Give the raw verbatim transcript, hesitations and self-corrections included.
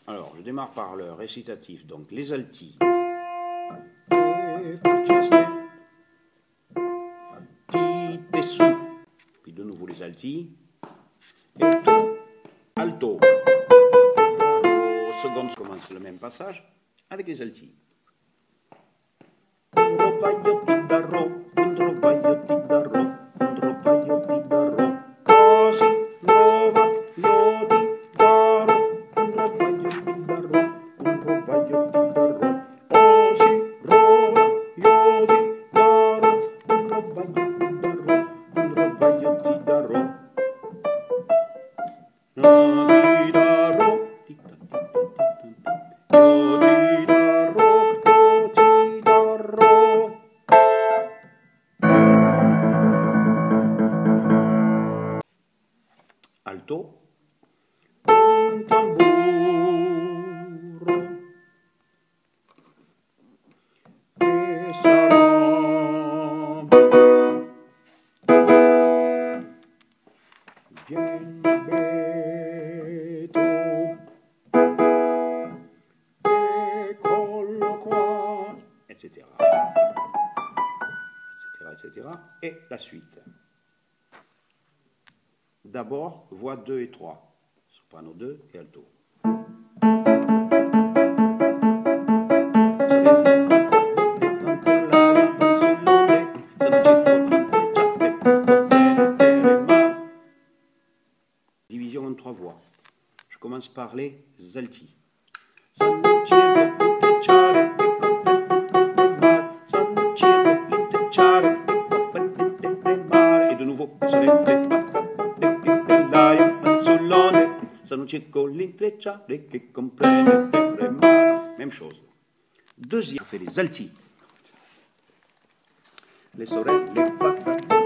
Alors, je démarre par le récitatif, donc les altis. Ti, su. Puis de nouveau les altis. Et tout, alto. Au second, commence le même passage avec les altis. Un rovaglio ti darò, un rovaglio ti darò, un rovaglio ti darò. Così rovaglio ti darò, un rovaglio ti darò, un rovaglio ti darò. Così rovaglio ti darò, un rovaglio ti darò, un rovaglio ti darò. No ti darò, ti darò, io ti darò, io ti darò. Alto, un tamburo che sarà bien beto, eccolo qua, et cetera, et cetera, et cetera. Et la suite. D'abord, voix deux et trois, soprano deux et alto. Division en trois voix. Je commence par les altis. Et de nouveau, même chose. Deuxième, on fait les altis. Les sorelles, les